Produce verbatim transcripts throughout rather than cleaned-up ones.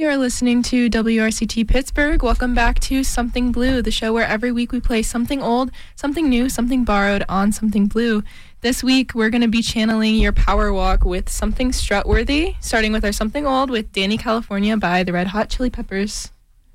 You're listening to W R C T Pittsburgh. Welcome back to Something Blue, the show where every week we play something old, something new, something borrowed on Something Blue. This week, we're going to be channeling your power walk with something strutworthy, starting with our Something Old with Danny California by the Red Hot Chili Peppers.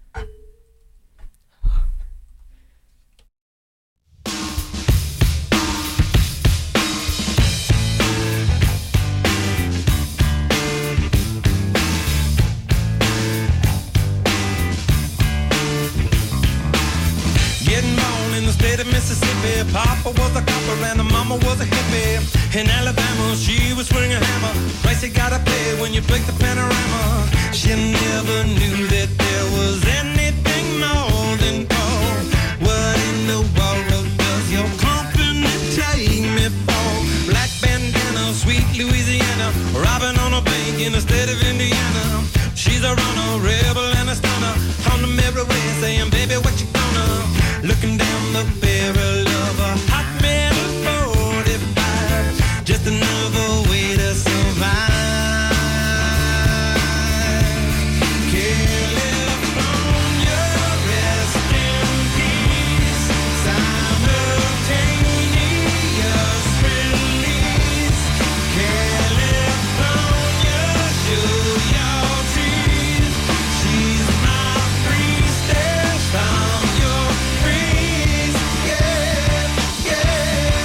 Mississippi, Papa was a copper and the mama was a hippie. In Alabama, she was swinging a hammer. Price you gotta pay when you break the panorama. She never knew that there was anything more than gold. What in the world does your company take me for? Black bandana, sweet Louisiana, robbing on a bank in the state of Indiana. She's a runner, rebel and a stunner. On the mirror way saying, baby, what you gonna? Looking down the barrel of a hot metal forty-five, just another way to survive. California, rest in peace. Simultaneous release. California, show your teeth. She's my priestess. I'm your priest. Yeah, yeah.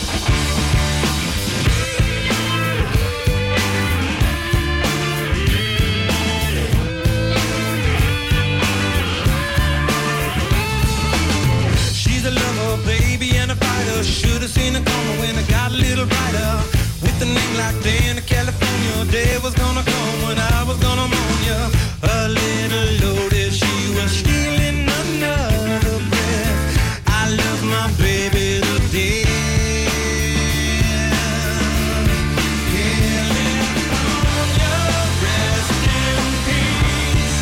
She's a lover, baby, and a fighter. Should've seen her coming when it got a little brighter. With a name like Danny California, day was gonna come when I was gonna mourn ya. A little loaded, she was stealing another breath. I love my baby to death. California, rest in peace.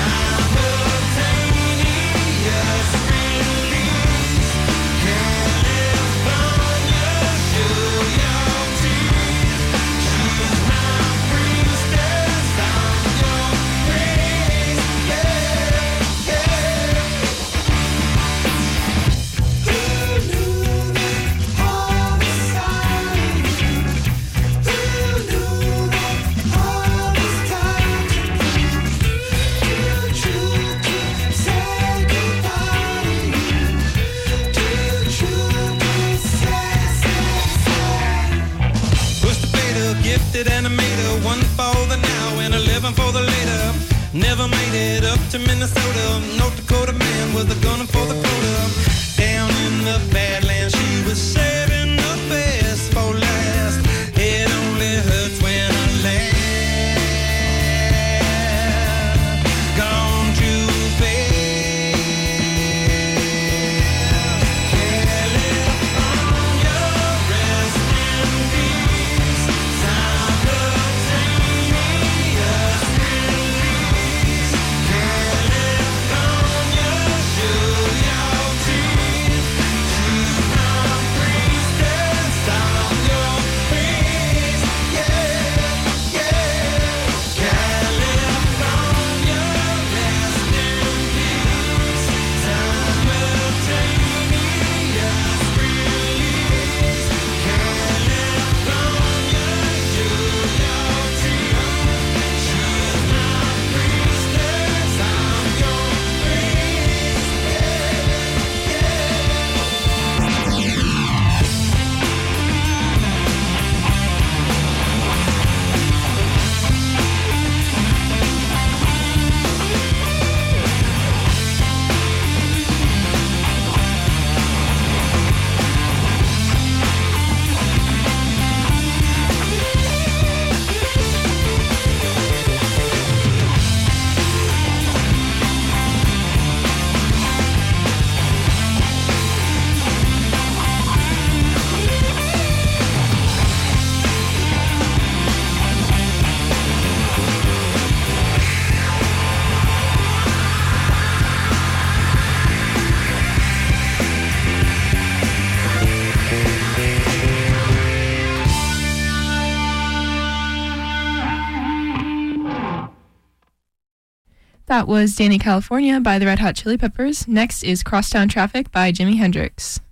Simultaneous release. California, show your teeth. She's my priestess. I'm your priest. Yeah, yeah. Who knew that all this time? Who knew that all this time? Too true to say goodbye to you. Too true to say, say, say. Push the fader, gifted animator, one for the now and eleven for the later. Never made it up to Minnesota. North Dakota man was a gunner for the quota. Down in the Badlands, she was saving the best for last. It only hurts when I laugh. Gone too fast. California, rest in peace. Simultaneous release. California, show your teeth. She's That was Danny California by the Red Hot Chili Peppers. Next is Crosstown Traffic by Jimi Hendrix.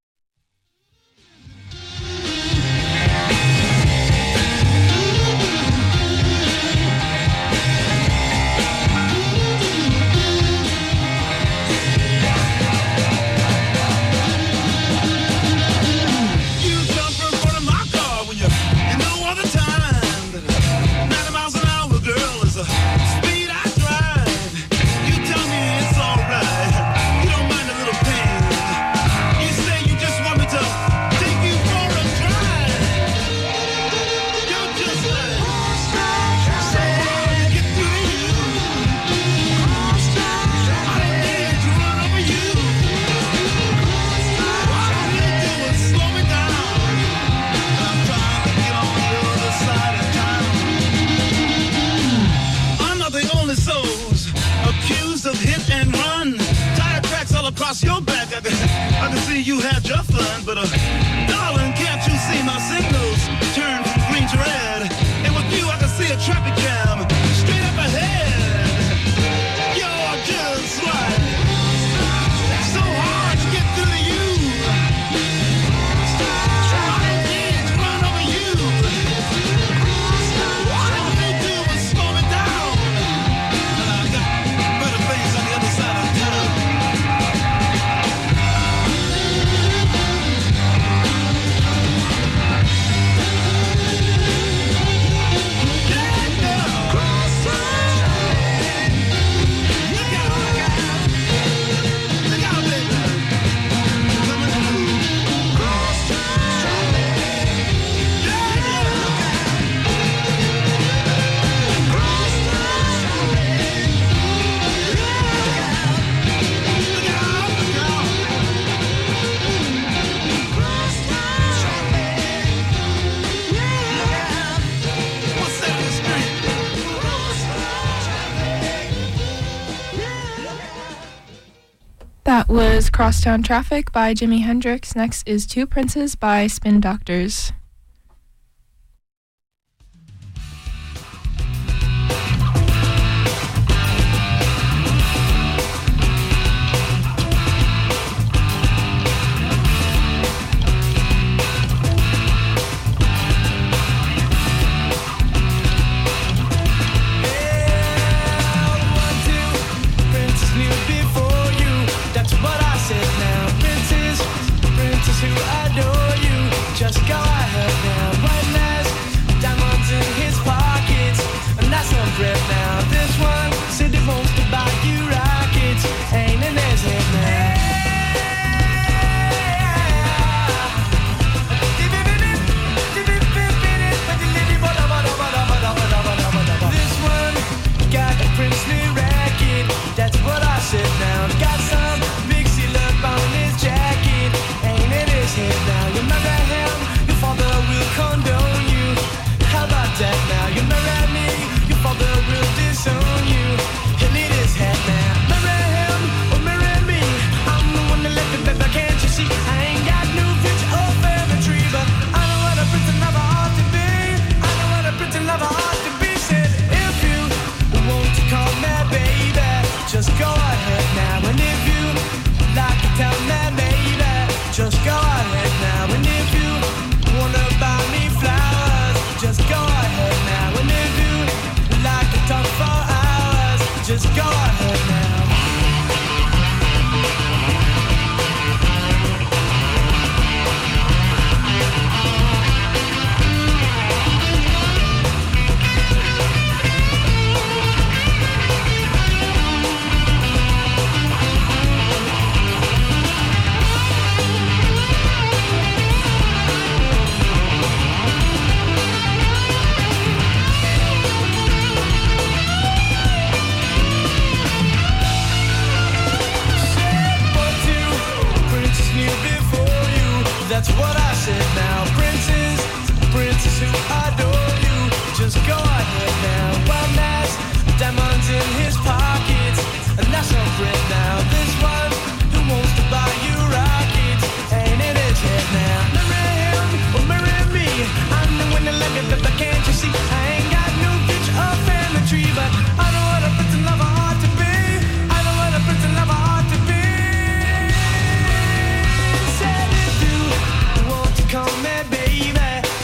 Across your back, I can, I can see you had your fun, but uh, darling, can't you see my signals turn from green to red? And with you, I can see a traffic jam straight up ahead. You're just like so hard to get through to you. I can't run over you. All they do is slow me down, and I got better things on the other side of town. That was Crosstown Traffic by Jimi Hendrix. Next is Two Princes by Spin Doctors. Who adore you, just go ahead now. One has diamonds in his pockets, and that's no breath now. This one said he wants to buy you rockets, ain't in his head now. This one got a princely racket, that's what I said now. Got some big seal up on his jacket, ain't in his head now. You marry him, your father will condone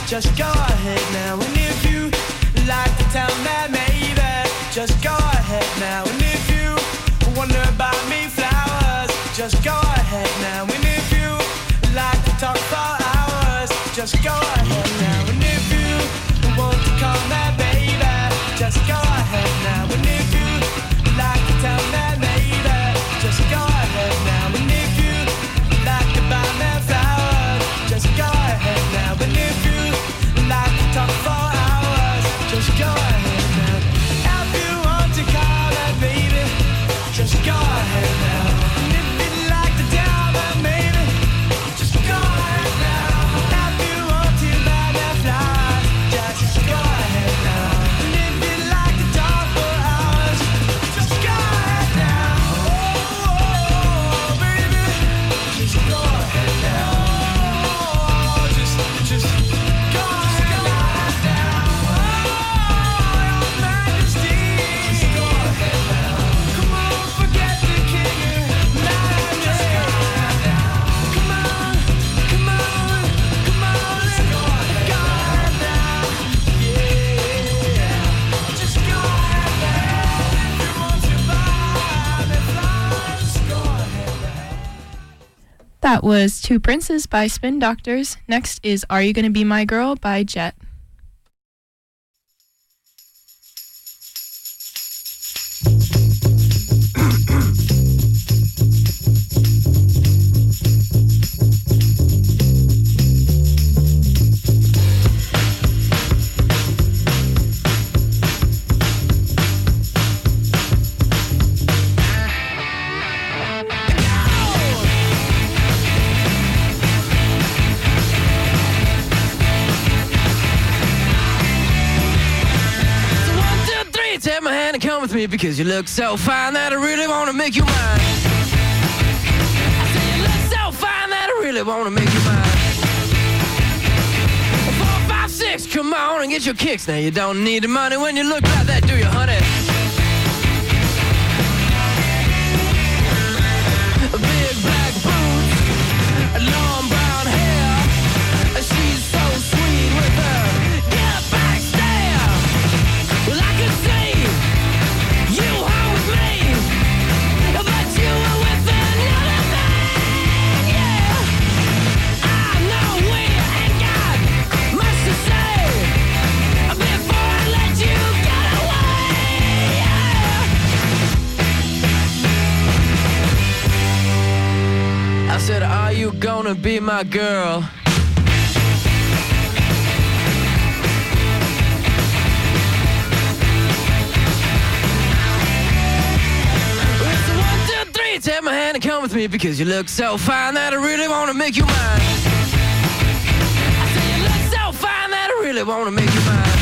just go ahead now. And if you like to tell me, maybe, just go ahead now. And if you wonder about me, flowers, just go ahead now. And if you like to talk for hours, just go ahead now. And if you want to call me, baby, just go ahead now. And if you like to tell me, maybe, just go ahead now. And if you like to buy me flowers, just go ahead now. And if you like to talk for hours, just go ahead now. If you want to call me, baby, just go ahead now. And if you like to tell me, maybe, just go ahead now. If you want to buy me flowers, just go ahead now. And if you like to talk for hours, just go ahead now. Oh, oh, baby, just go ahead now. Oh, just, just go ahead now. Oh, your Majesty, just go ahead now. Come on, forget the king and majesty. Come on, come on, come on, let's go ahead now. Yeah, just go ahead now. If you want to buy me flowers, go ahead now. That was Two Princes by Spin Doctors. Next is Are You Gonna Be My Girl by Jet. So one, two, three, take my hand and come with me because you look so fine that I really want to make you mine. I say you look so fine that I really want to make you mine. Four, five, six, come on and get your kicks. Now you don't need the money when you look like that, do you, honey? Big black boots, long brown hair. She's so sweet with her get back stare. Well, I could see you home with me, but you were with another man. Yeah, I know we ain't got much to say before I let you get away. Yeah. I said, are you gonna be my girl? It's a one, two, three, take my hand and come with me because you look so fine that I really want to make you mine. I say you look so fine that I really want to make you mine.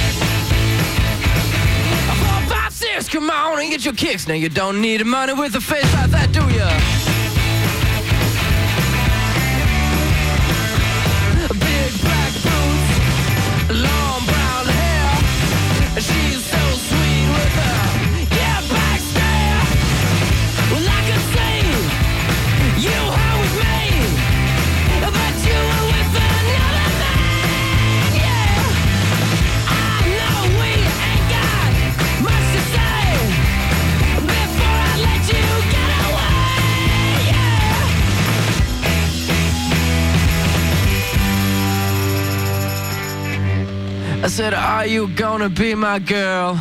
Four, five, six, come on and get your kicks. Now you don't need the money with a face like that, do ya? Big black boots, long brown hair. She's so sweet with her get back stare. Well, I could see you home with me, but you were with another man. Yeah, I know we ain't got much to say before I let you get away. Yeah. I said, are you gonna be my girl?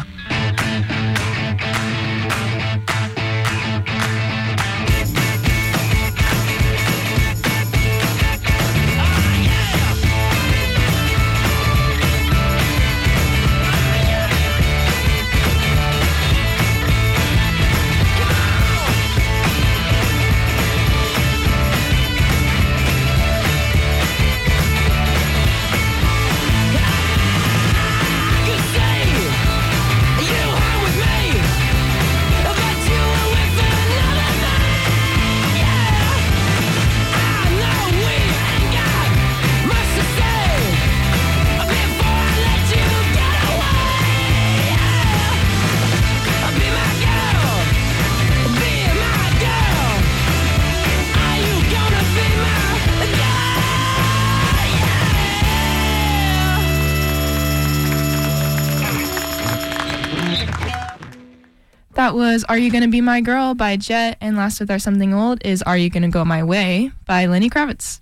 I could say That was Are You Gonna Be My Girl by Jet, and last with our Something Old is Are You Gonna Go My Way by Lenny Kravitz.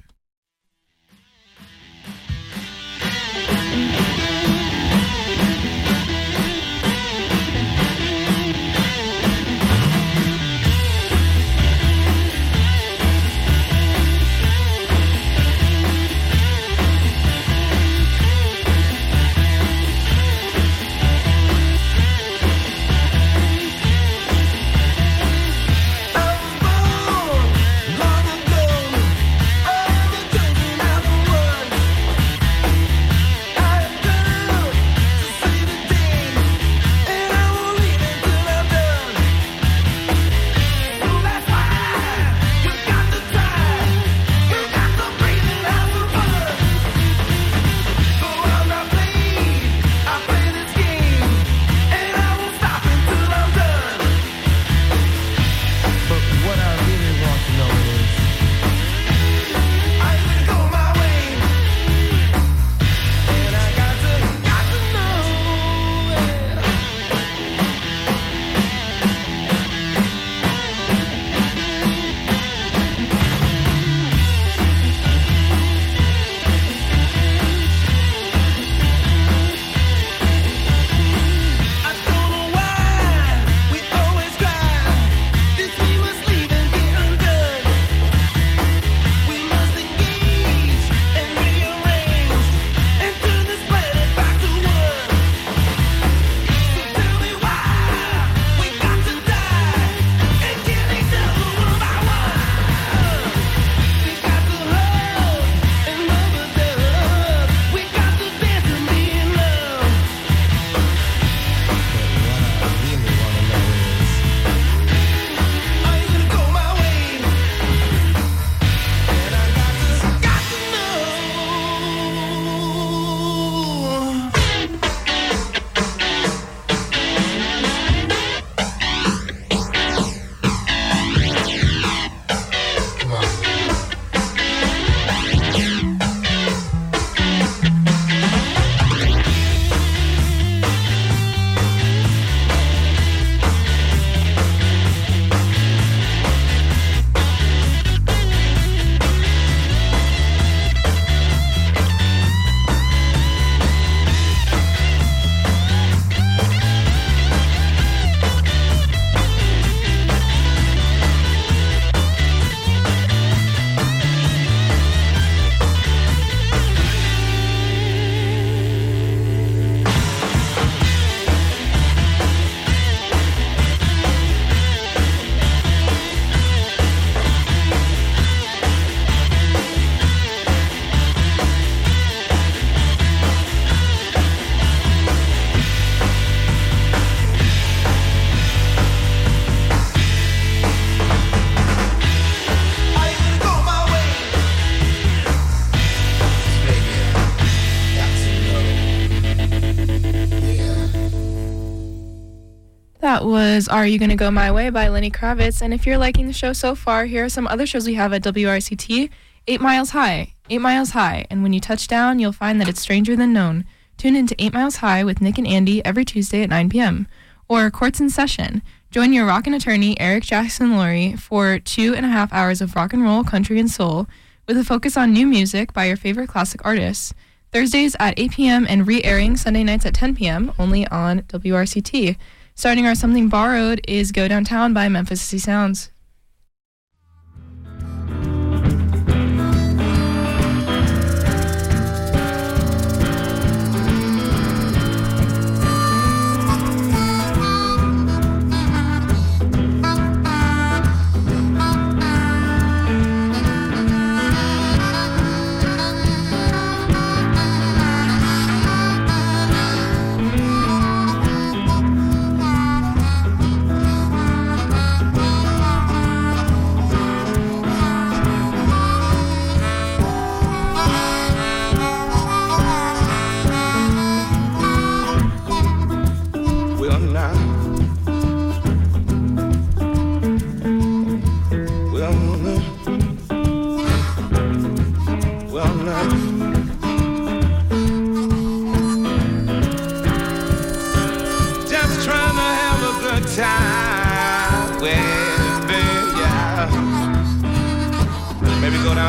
That was Are You Gonna Go My Way by Lenny Kravitz. And if you're liking the show so far, here are some other shows we have at W R C T. Eight Miles High. Eight Miles High. And when you touch down, you'll find that it's stranger than known. Tune into Eight Miles High with Nick and Andy every Tuesday at nine p.m. Or Courts in Session. Join your rockin' attorney, Eric Jackson Laurie, for two and a half hours of rock and roll, country, and soul, with a focus on new music by your favorite classic artists. Thursdays at eight p.m. and re-airing Sunday nights at ten p.m. only on W R C T. Starting our Something Borrowed is Go Downtown by Memphis City Sounds.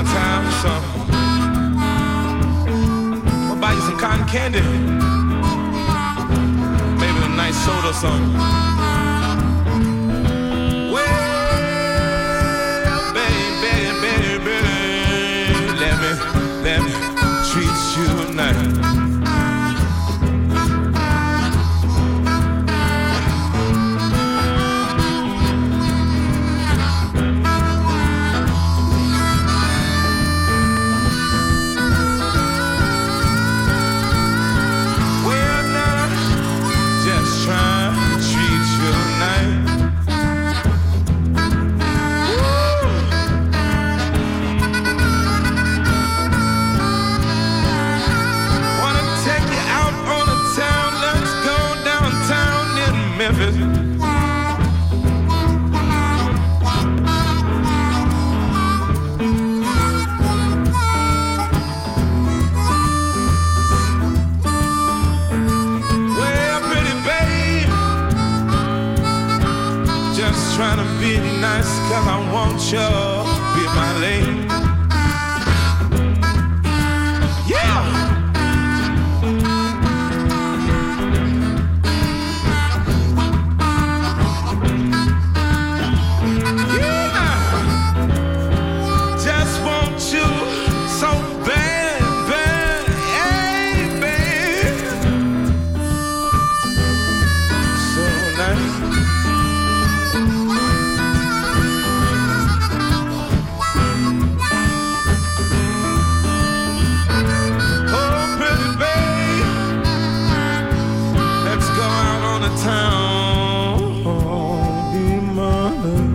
downtown or something. I'll buy you some cotton candy. Maybe a nice soda or something. Well, baby, baby, baby, let me, let me treat you nice. Trying to be nice, cause I want you to be my lady. Yeah! Yeah! Just want you so bad, bad, hey, babe. So nice. Town, be mine.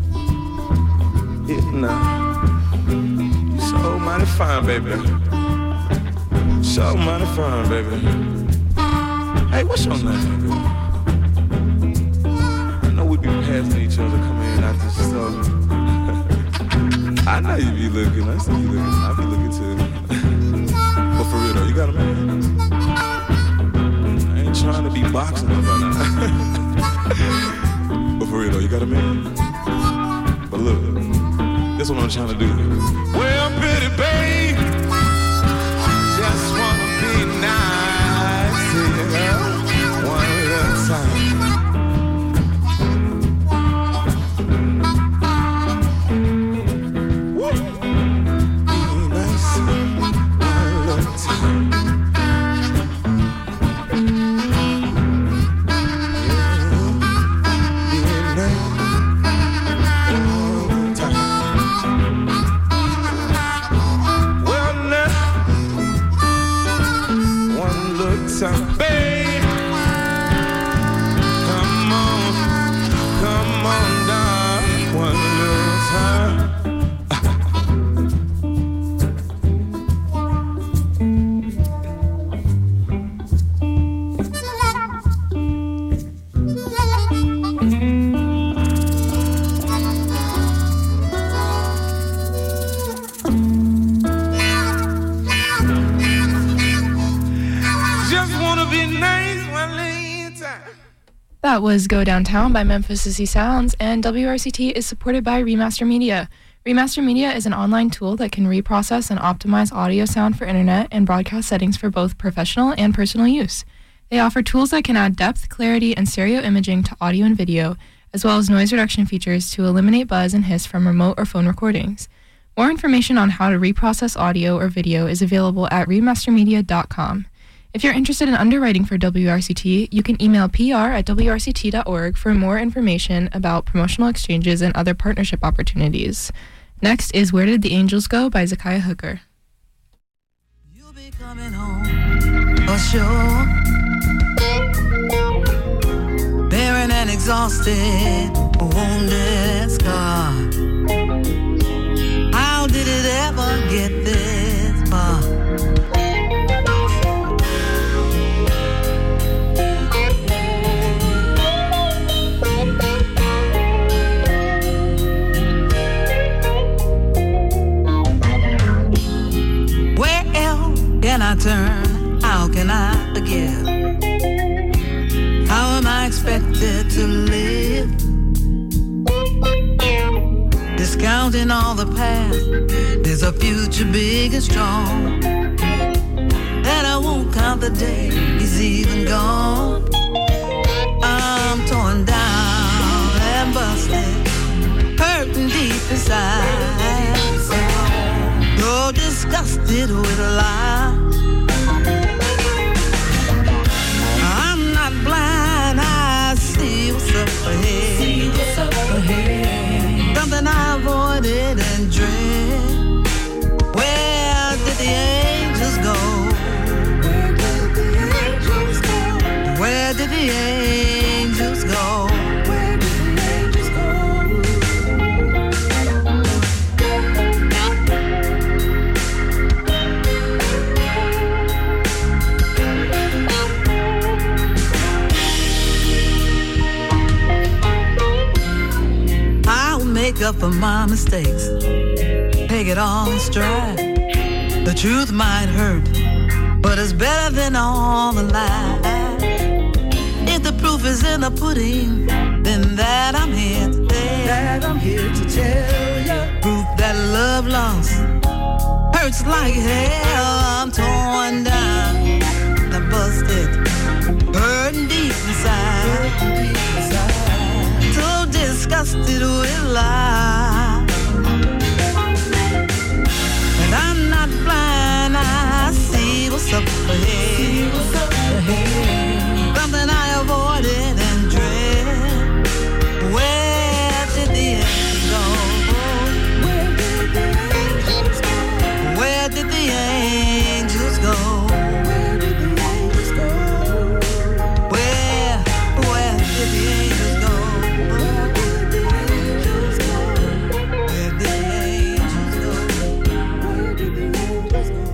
Yeah, nah. You so mighty fine, baby. So mighty fine, baby. Hey, what's your name, baby? I know we be passing each other coming in out this stuff. I know you be looking. I see you looking. I be looking too. But for real though, you got a man? Trying to be boxing up right now. But for real though, you got a man? But look, this is what I'm trying to do. Well, pretty babe, just wanna be nice to you, girl, one little time. Woo! Be nice, one little time. Time, babe. Come on, come on down one little time. That was Go Downtown by Memphis Sissy Sounds, and W R C T is supported by Remaster Media. Remaster Media is an online tool that can reprocess and optimize audio sound for internet and broadcast settings for both professional and personal use. They offer tools that can add depth, clarity, and stereo imaging to audio and video, as well as noise reduction features to eliminate buzz and hiss from remote or phone recordings. More information on how to reprocess audio or video is available at remaster media dot com. If you're interested in underwriting for W R C T, you can email P R at W R C T dot org for more information about promotional exchanges and other partnership opportunities. Next is Where Did the Angels Go by Zakiya Hooker. You'll be coming home for sure. Barren and exhausted, wounded, scarred. How did it ever get this far? Can I turn? How can I forgive? How am I expected to live? Discount counting all the past. There's a future big and strong, and I won't count the days even gone. I'm torn down and busted, hurting deep inside. So disgusted with life. I'm not blind, I see what's up ahead. See what's up ahead. Something I avoided and dread. Where did the angels go? Where did the angels go? Where did the angels go? Where did the angels go? I'll make up for my mistakes, take it all in stride. The truth might hurt, but it's better than all the lies. If the proof is in the pudding, then that I'm here to tell. That I'm here to tell you. Proof that love lost hurts like hell. I'm torn down, I'm busted, hurting deep inside. So disgusted with life. And I'm not blind, I see what's up ahead. Something I avoided and dread. Where did the angels go? Where did the angels go? Where did the angels go? Where, where did the angels go? Where did the angels go? Where did the angels go? Where did the angels go?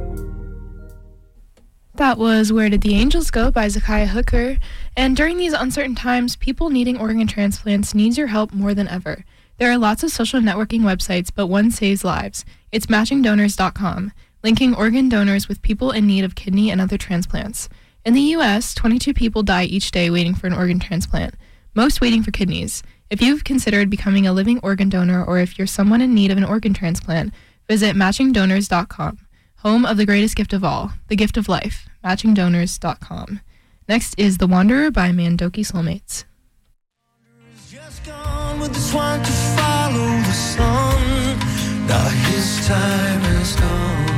That was Where Did the Angels Go by Zakiya Hooker. And during these uncertain times, people needing organ transplants needs your help more than ever. There are lots of social networking websites, but one saves lives. It's matching donors dot com, linking organ donors with people in need of kidney and other transplants. In the U S, twenty-two people die each day waiting for an organ transplant, most waiting for kidneys. If you've considered becoming a living organ donor or if you're someone in need of an organ transplant, visit matching donors dot com, home of the greatest gift of all, the gift of life, matching donors dot com. Next is The Wanderer by Mandoki Soulmates. Just gone with the swan to follow the sun. Now his time is gone.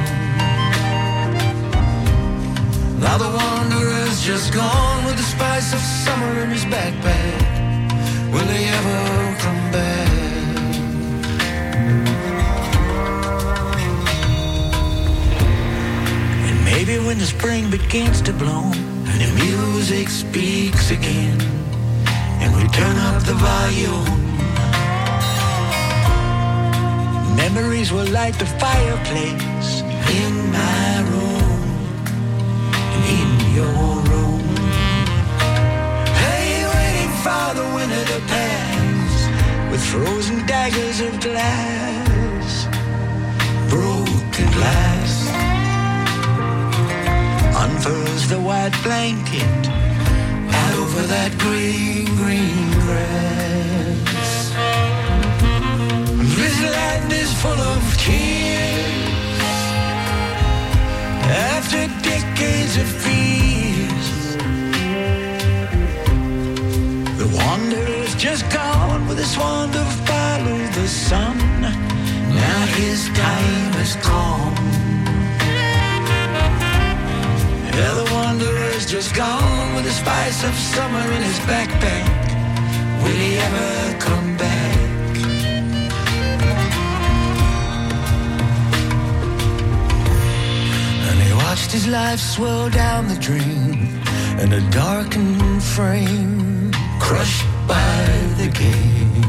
Now the wanderer's just gone with the spice of summer in his backpack. Will he ever come back? And maybe when the spring begins to bloom and the music speaks again, and we turn up the volume, memories will light the fireplace in my room, in your room. Hey, waiting for the winter to pass with frozen daggers of glass, broken glass. Unfurls the white blanket out over that green, green grass. This land is full of tears after decades of fears. The wanderer's just gone with his swan to follow the sun. Now his time has come. Yeah, the wanderer's just gone with the spice of summer in his backpack. Will he ever come back? And he watched his life swirl down the drain, and a darkened frame crushed by the gate,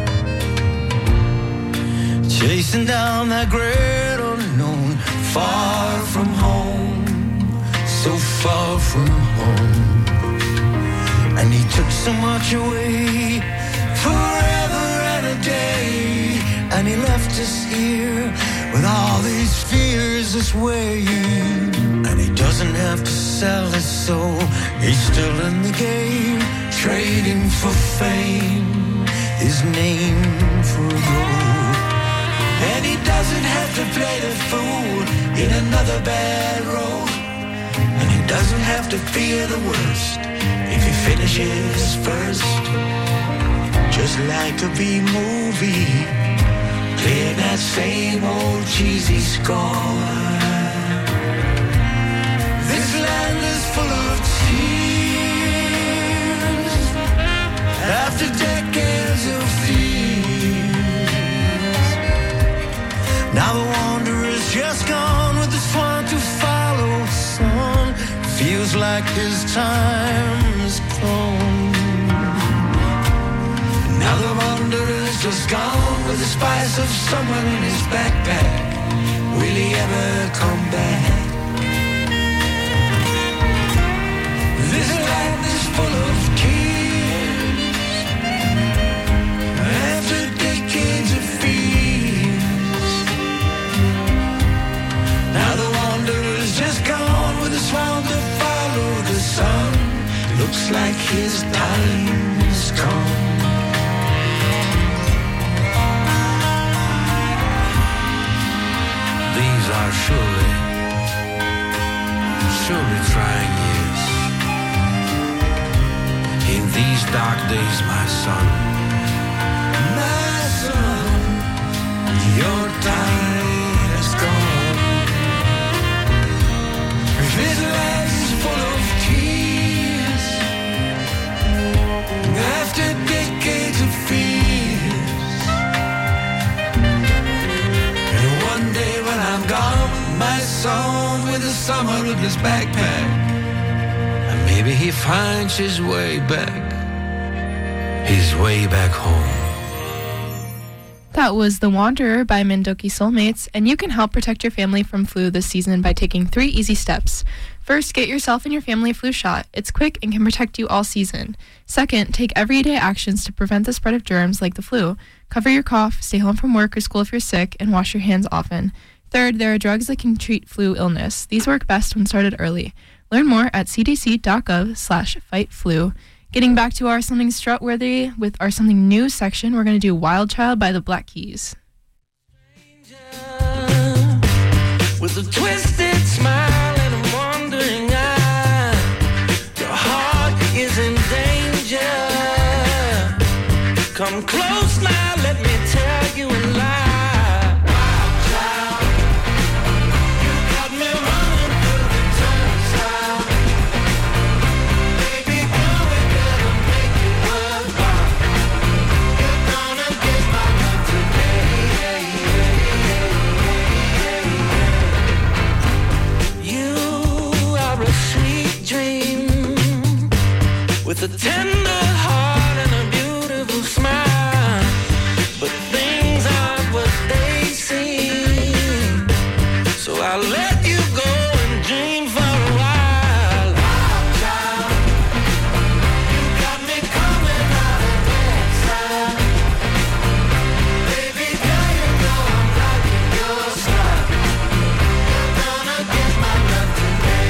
chasing down that great unknown, far from home, so far from home. And he took so much away, forever and a day, and he left us here with all these fears this way. And he doesn't have to sell his soul, he's still in the game, trading for fame, his name for gold. And he doesn't have to play the fool in another bad role. And he doesn't have to fear the worst if he finishes first. Just like a B-movie, playing that same old cheesy score. This land is full of tears after decades of fears. Now the wanderer's just gone with the swan to follow sun. Feels like his time's come. Now the wanderer's just gone with the spice of summer in his backpack. Will he ever come back? This land is full of tears after decades of fears. Now the wanderer's just gone with a swan to follow the sun. Looks like his time's come. These are surely, surely trying years. In these dark days, my son, my son, your time has gone. This land is full of tears after decades of fears. And one day when I'm gone, my son with the summer in his backpack, and maybe he finds his way back, his way back home. That was The Wanderer by Mandoki Soulmates, and you can help protect your family from flu this season by taking three easy steps. First, get yourself and your family a flu shot. It's quick and can protect you all season. Second, take everyday actions to prevent the spread of germs like the flu. Cover your cough, stay home from work or school if you're sick, and wash your hands often. Third, there are drugs that can treat flu illness. These work best when started early. Learn more at cdc.gov slash fightflu. Getting back to our Something Strut-worthy with our Something New section, we're going to do Wild Child by the Black Keys. With a twisted smile and a wandering eye, your heart is in danger. Come close now, let me tell you a lie. Wild child, you got me running through the turnstile. Baby girl, we better make it worthwhile. You're gonna get my love today. You are a sweet dream with a tender heart and a beautiful smile, but things aren't what they seem. So I'll let you go and dream for a while. Wild child, you got me coming out of exile. Baby girl, you know I'm liking your style. You're gonna get my love today.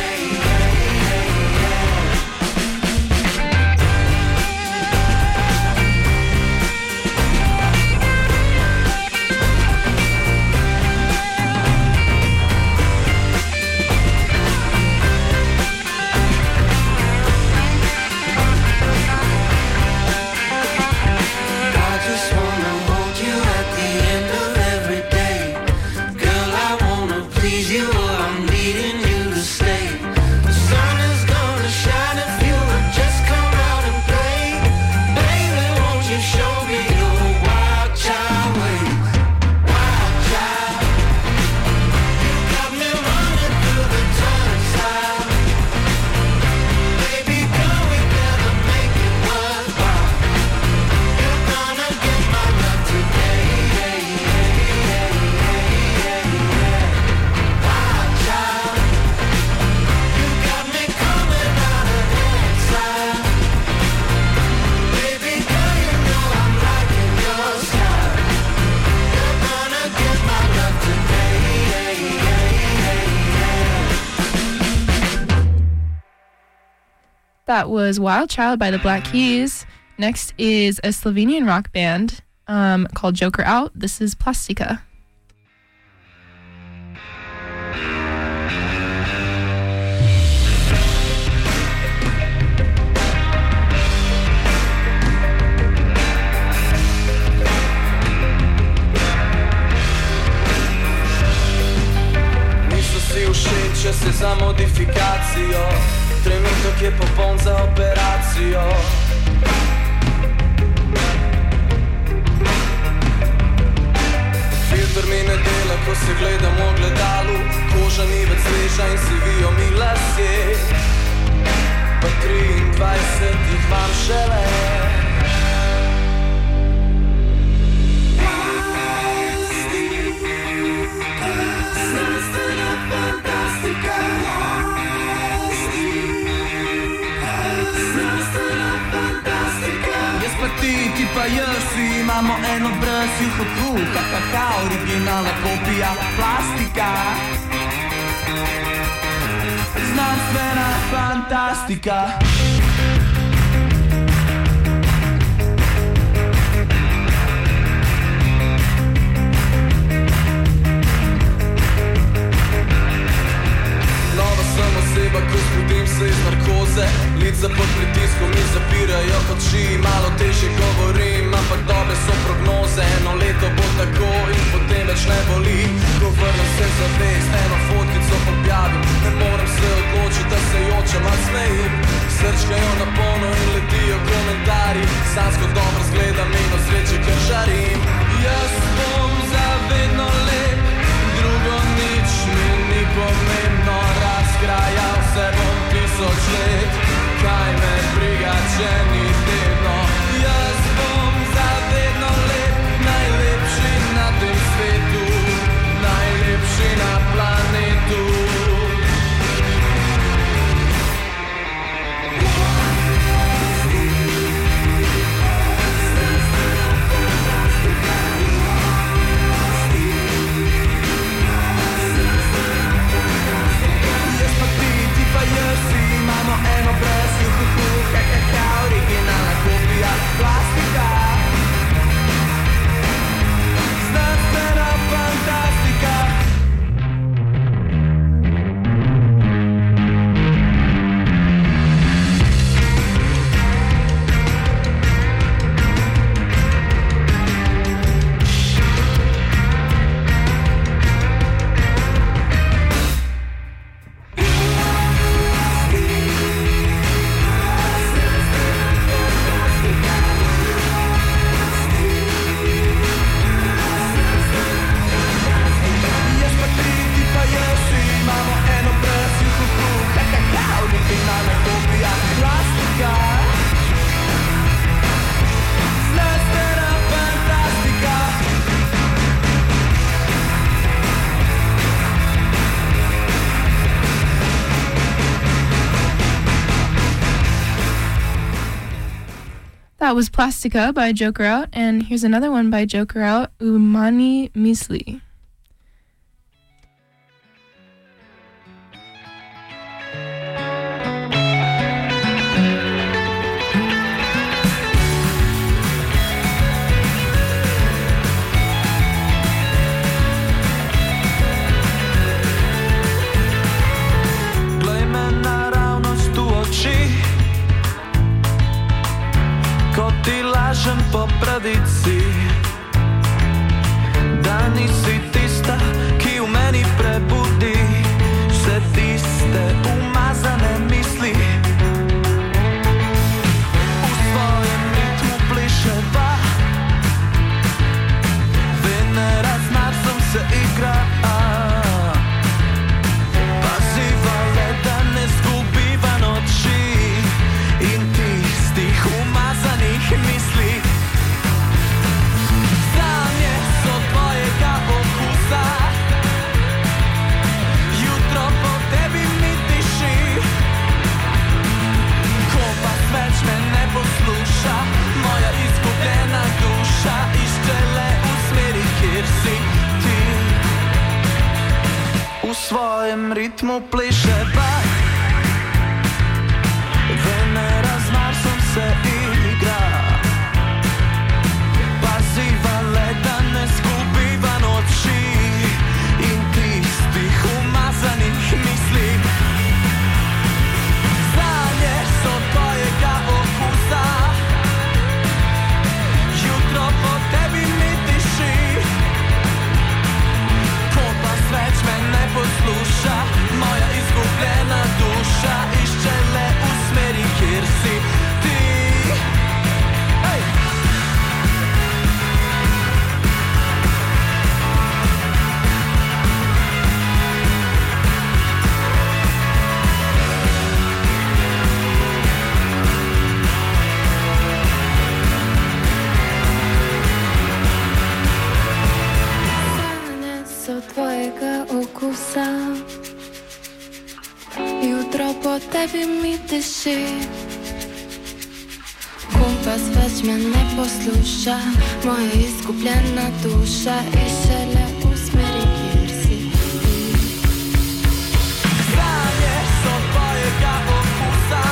I just wanna hold you at the end of every day. Girl, I wanna please you or I'm needing you to stay. The sun is gonna shine if you would just come out and play. Baby, won't you show me your wild child ways? Wild child, you got me running through the turnstile. Baby girl, we better make it worthwhile. You're gonna get my love today. Wild child, you got me coming out of exile. Baby girl, you know I'm liking your style. You're gonna get my love today. That was Wild Child by the Black Keys. Next is a Slovenian rock band um, called Joker Out. This is Plastica. Všeče se za modifikacijo, trenutek je popoln za operacijo. Filter mi ne dela, ko se gledam v ogledalu, koža ni več sveža in si vijo mi lasje. Pa triindvajset jih vam šele. Ti pa jaz imamo eno brez juhu, kakaka, originalna kopija, plastika. Znanstvena fantastika. Nova sem oseba, ko zbudim se iz narkoze. Lica pod pritiskom mi zapirajo oči, malo težje govorim, ampak dobre so prognoze. Eno leto bo tako in potem več ne boli. Ko vrnem se zavest, eno fotkico objavim. Ne morem se odločiti, da se jočem, a smejim. Srčkajo na polno in letijo komentarji. Sansko dobro zgledam in od sreče kar žarim. Jaz bom zavedno lep, drugo nič mi ni pomembno. Razkrajal se bom tisoč let, kaj me briga, če ni vedno. Jaz bom zavedno lep, najlepši na tem svetu, najlepši na planetu. Imamo eno brez juhu, kakaka, originalna kopija, plastika. Znanstvena fantastika. That was Plastica by Joker Out, and here's another one by Joker Out, Umani Misli. Po pravici, da nisi tista, ki v meni prebudi vse tiste umazane misli. V svojem ritmu pliševa, Venera z Marsom se igra. Paziva le, da ne zgubiva noči in tistih umazanih misli. Moja izgubljena duša išče le v smeri, kjer si ti. V svojem ritmu pliševa, Venera z Marsom se igra. Pazi tyszy. Kompas weźmie, nie poslusza. Moja jest skupiona dusza i szele usmiery kiersi. Zdanie są twojego okusa.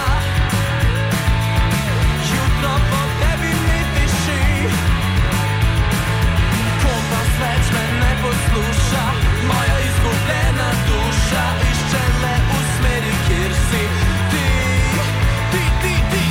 Jutro po tebi mi tyszy. Kompas weźmie, nie poslusza. Moja jest skupiona dusza i szele usmiery kiersi. Ty, ty, ty, ty.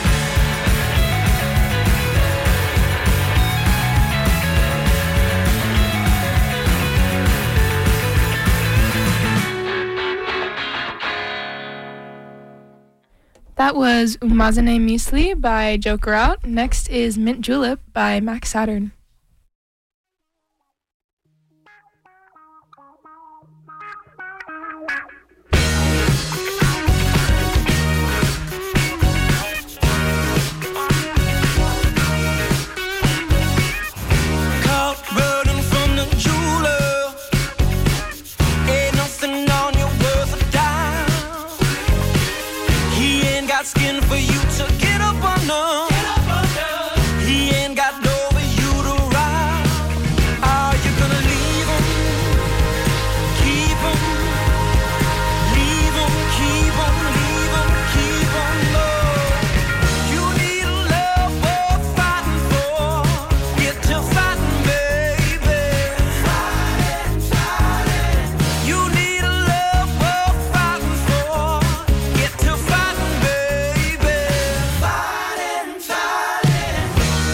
That was Umazane Misli by Joker Out. Next is Mint Julep by Max Saturn. Caught running from the jeweler. Ain't nothing on you worth a dime. He ain't got skin for you to get up under. He ain't got no for you to ride. Are you gonna leave him? Keep him. Leave him, keep him, leave him, keep him. No. You need a love worth fighting for. Get to fighting, baby. Fighting, fighting. You need a love worth fighting for. Get to fighting, baby. Fighting, fighting.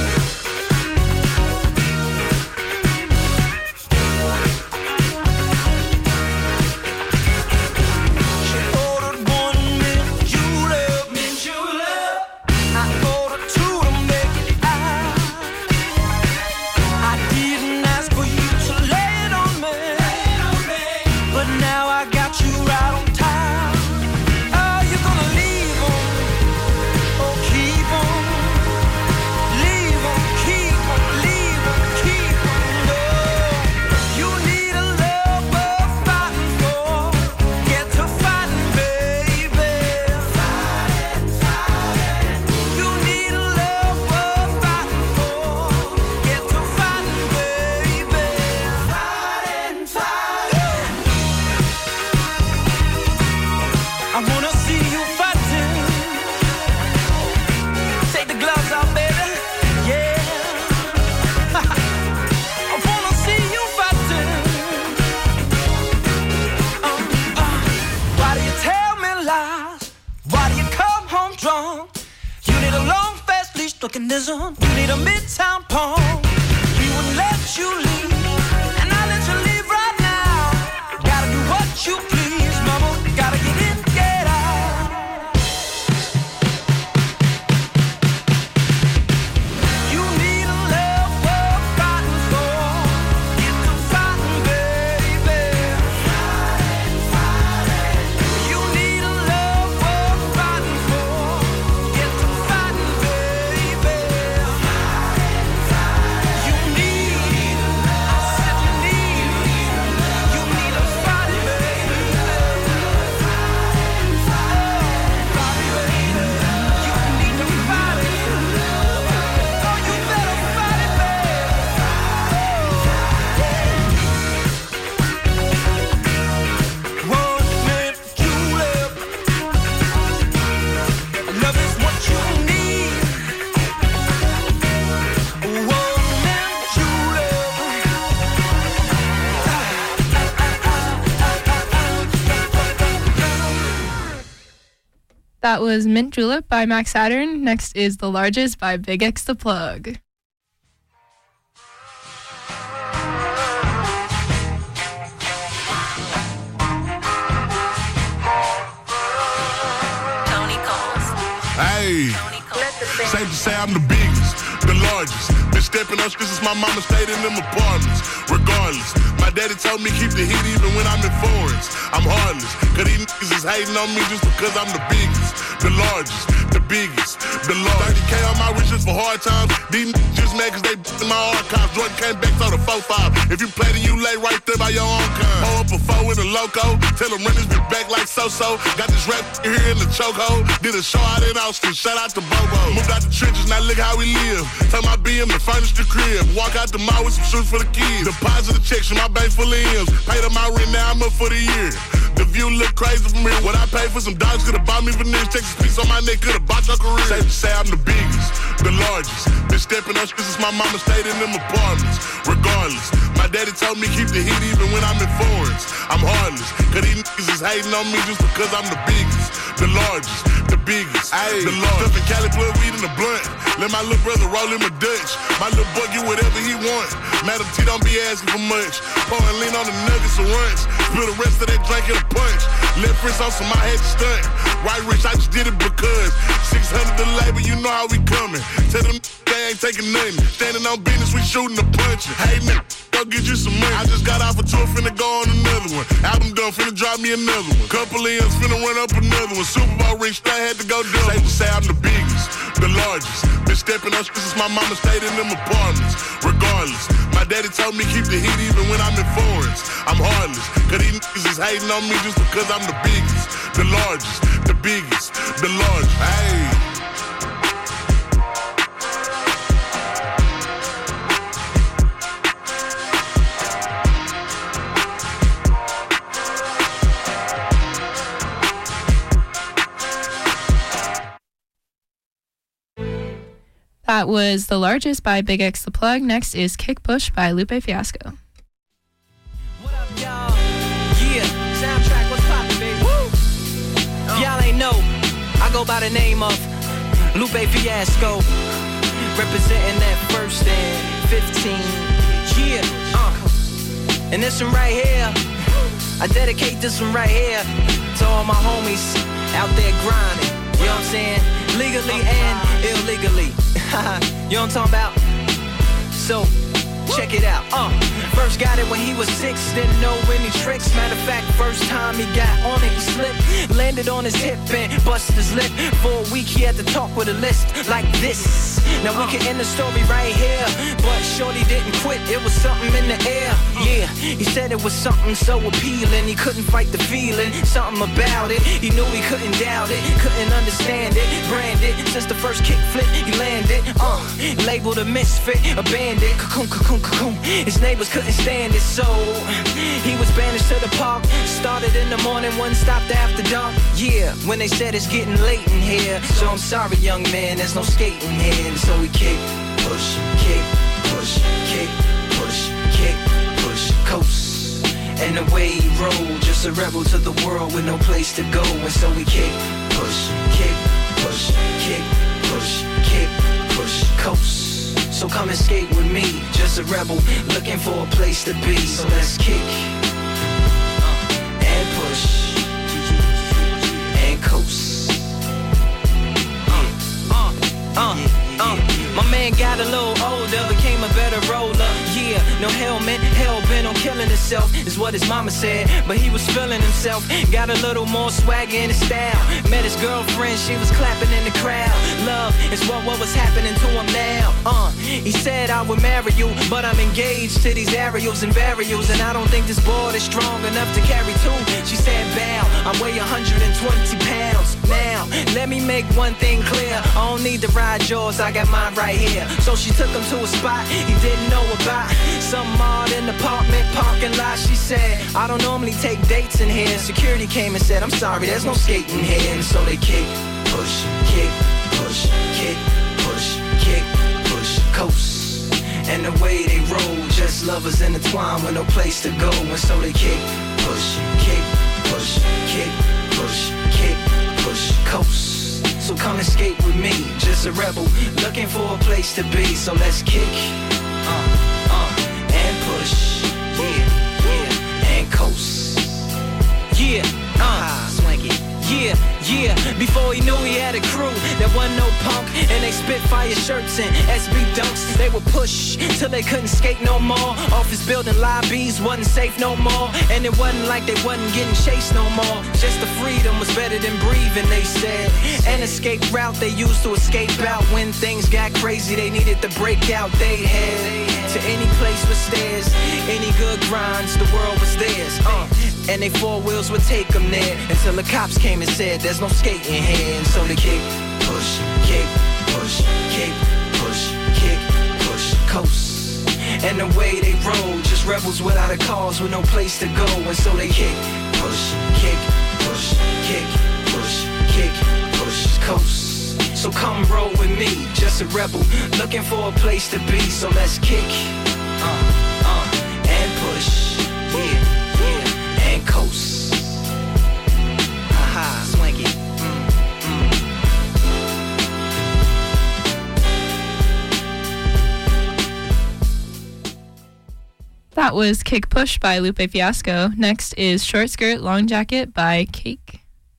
She ordered one mint julep. Mint julep. I ordered two to make it out. I didn't ask for you to lay it on me, but now I got you right on time. Are you gonna leave him or keep him? Leave him, keep him, leave him, keep him. No, you need a love worth fighting for. Get to fighting, baby. Fighting, fighting. You need a love worth fighting for. Get to fighting, baby. Fighting, fighting. I wanna see you fighting. Take the gloves off, baby. Yeah. I wanna see you fighting. Uh, uh. Why do you tell me lies? Why do you come home drunk? You need a long, fast leash mechanism. You need a midtown pump. He wouldn't let you leave, and I let you leave right now. Gotta do what you please, mama. Gotta get in, get out. You need a love worth fighting for. Get to fighting, baby. Fighting, fighting. You need a love worth fighting for. Get to fighting, baby. Fighting, fighting. You need, I said you need, you need a fighting, baby. Fighting, fighting. Fighting, baby. You need to fight it. Oh, you better fight it, baby. One mint julep. Love is what you need. One mint julep. That was Mint Julep by Max Saturn. Next is The Largest by Big X The Plug. Hey, safe to say I'm the biggest, the largest. Been stepping up since my mama stayed in them apartments. Regardless, my daddy told me keep the heat even when I'm in foreigns. I'm heartless, cause these niggas is hating on me just because I'm the biggest. the largest, the biggest, the largest. thirty K on my riches for hard times. These n- just mad cause they in my archives. Jordan came back to the four five. If you play then you lay right there by your own kind. Pull up a four in the loco. Tell them run this bitch back like so-so. Got this rap here in the chokehold. Did a show out in Austin. Shout out to Bobo. Moved out the trenches, now look how we live. Turn my B M to furnish the crib. Walk out the mall with some shoes for the kids. Deposit the checks from my bank full of M's. Paid up my rent, now I'm up for the year. The view look crazy from here. What I paid for some dogs could've bought me veneers. Texas piece on my neck could've bought your career. Safe to say I'm the biggest, the largest. Been stepping up since my mama stayed in them apartments. Regardless, my daddy told me keep the heat even when I'm in foreigns. I'm heartless, cause these niggas is hating on me just because I'm the biggest, the largest, the biggest, Ay, the largest. Stuffing Cali, put weed in the blunt. Let my little brother roll him a Dutch. My little boy get whatever he want. Madam T don't be asking for much. Pour and lean on the nuggets and runs. Spill the rest of that drink in a punch. Left wrist on some, I had to stunt. Right wrist, I just did it because six hundred the label, you know how we coming. Tell them they ain't taking nothing. Standing on business, we shooting the punching. Hey man, go get you some money. I just got off a tour, finna go on another one. Album done, finna drop me another one. Couple of M's, finna run up another one. Super Bowl ring, I had to go do. Safe to say I'm the biggest, the largest. Been stepping up since my mama stayed in them apartments. Regardless, my daddy told me keep the heat even when I'm in foreigns. I'm heartless, cause these niggas is hating on me just because I'm the biggest, the largest, the biggest, the largest. Hey. That was The Largest by Big X The Plug. Next is Kick Push by Lupe Fiasco. What up, y'all? Yeah, soundtrack, what's poppin', baby? Woo! Uh. Y'all ain't know, I go by the name of Lupe Fiasco, representing that first and fifteen. Yeah, uh. And this one right here, I dedicate this one right here to all my homies out there grinding. You know what I'm saying? Legally and illegally. You know what I'm talking about? So, check it out. Uh, first got it when he was six, didn't know any tricks. Matter of fact, first time he got on it, he slipped. Landed on his hip and busted his lip. For a week he had to talk with a list like this. Now we can end the story right here, but shorty didn't quit, it was something in the air. Yeah, he said it was something so appealing, he couldn't fight the feeling, something about it. He knew he couldn't doubt it, couldn't understand it. Branded, since the first kick flip he landed. Uh, labeled a misfit, a bandit. Cocoon, cocoon, cocoon. His neighbors couldn't stand it, so he was banished to the park. Started in the morning, one stopped after dark. Yeah, when they said it's getting late in here, so I'm sorry young man, there's no skating here. So we kick, push, kick, push, kick, push, kick, push, coast. And the way he rolled, just a rebel to the world with no place to go. And so we kick, push, kick, push, kick, push, kick, push, coast. So come and skate with me, just a rebel looking for a place to be. So let's kick and push and coast. Uh, uh, uh. Uh, my man got a little older, became a better roller. Yeah, no helmet, hell bent on killing himself, is what his mama said. But he was feeling himself, got a little more swagger in his style. Met his girlfriend, she was clapping in the crowd. Love is what, what was happening to him now. Uh, he said I would marry you, but I'm engaged to these aerials and burials, and I don't think this board is strong enough to carry two. She said bow, I weigh one hundred twenty pounds. Now, let me make one thing clear, I don't need to ride yours, I got mine right here. So she took him to a spot he didn't know about, some odd in the apartment parking lot. She said, I don't normally take dates in here. Security came and said, I'm sorry, there's no skating here. And so they kick, push, kick, push, kick, push, kick, push, coast. And the way they roll, just lovers intertwined with no place to go. And so they kick, push, kick, push, kick, push, kick, push, coast. So come and skate with me, just a rebel looking for a place to be. So let's kick, uh, uh, and push, yeah, yeah, and coast, yeah, uh, swanky, yeah, yeah. Before he knew he had a crew that wasn't no punk, and they spit fire shirts and S B dunks. They would push till they couldn't skate no more. Office building lobbies wasn't safe no more, and it wasn't like they wasn't getting chased no more. Just the freedom was better than breathing, they said. And escape route they used to escape out. When things got crazy, they needed to break out. They'd head to any place with stairs, any good grinds, the world was theirs. Uh, and they four wheels would take them there until the cops came and said, there's no skating here. And so they kick, push, kick, push, kick, push, kick, push, coast. And the way they roll, just rebels without a cause with no place to go. And so they kick, push, kick, push, kick, push, kick, push, coast. So come roll with me, just a rebel, looking for a place to be. So let's kick, uh, uh, and push, yeah, yeah, and coast. Haha, swanky. That was Kick Push by Lupe Fiasco. Next is Short Skirt Long Jacket by Cake.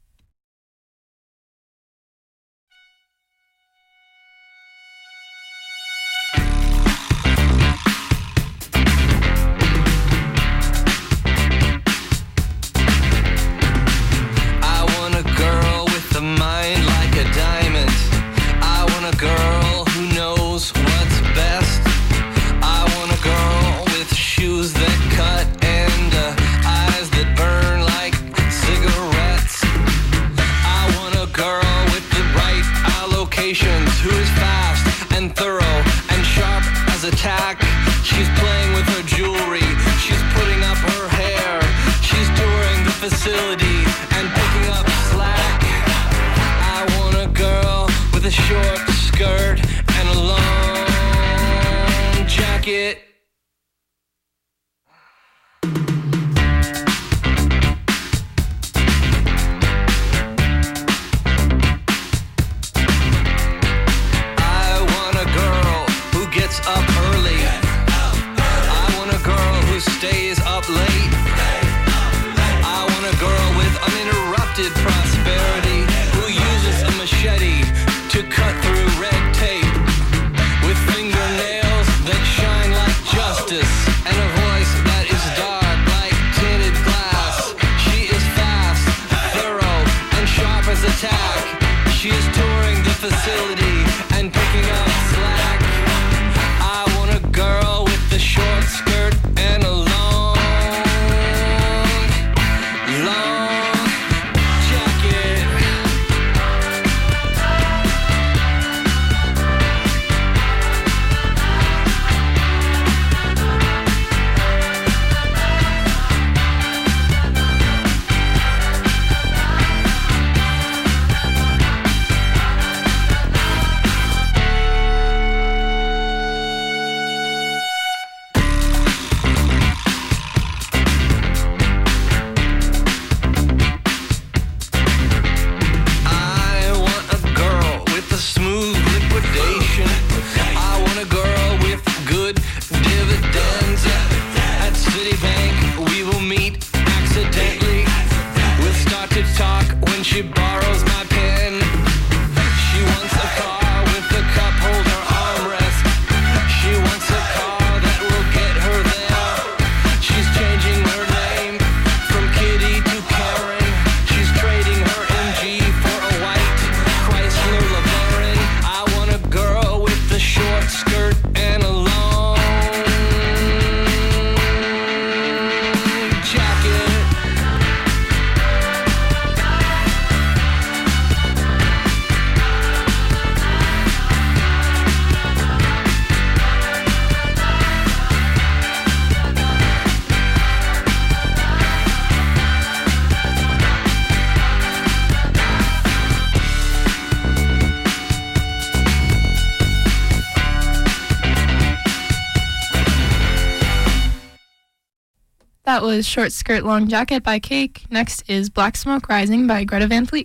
That was Short Skirt Long Jacket by Cake. Next is Black Smoke Rising by Greta Van Fleet.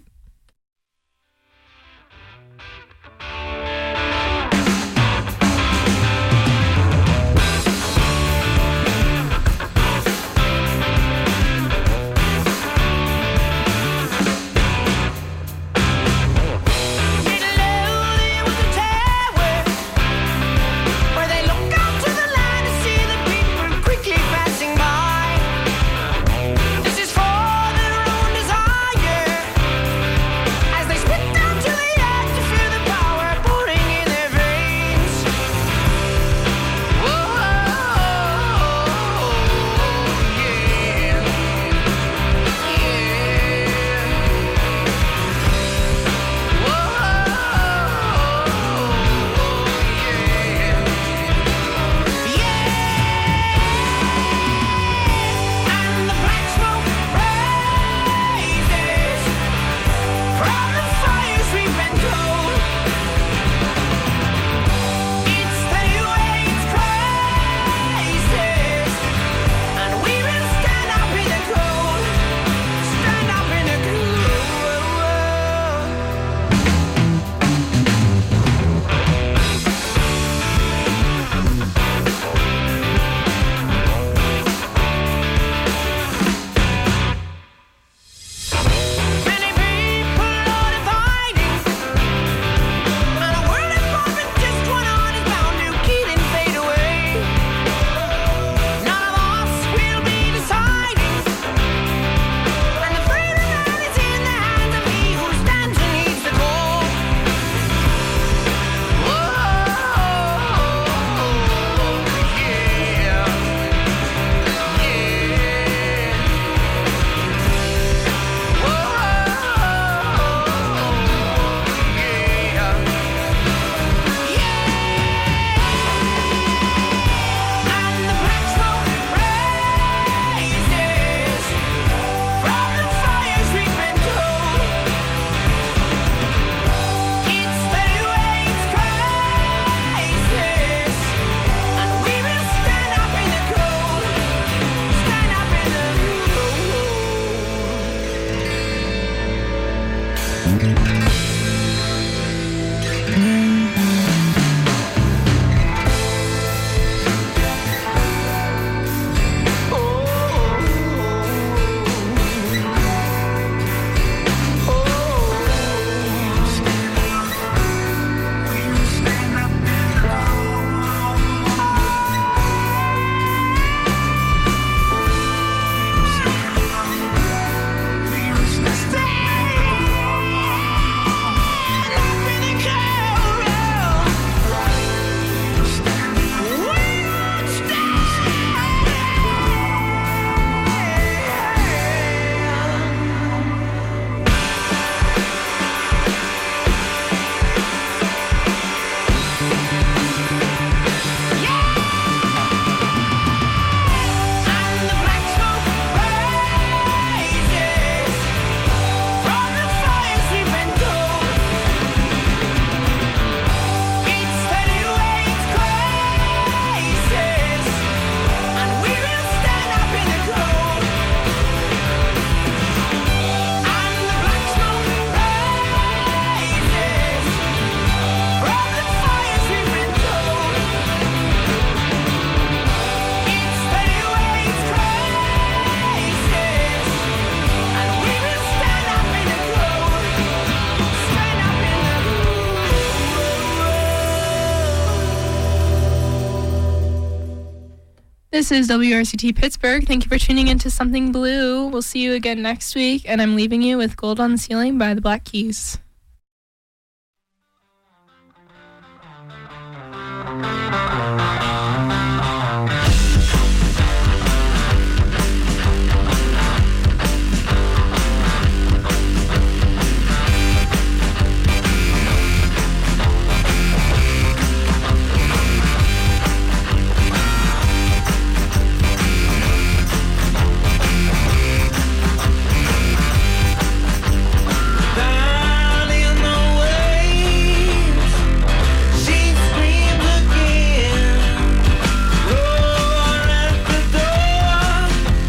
This is for their own desire. This is W R C T Pittsburgh. Thank you for tuning into Something Blue. We'll see you again next week, and I'm leaving you with Gold on the Ceiling by the Black Keys.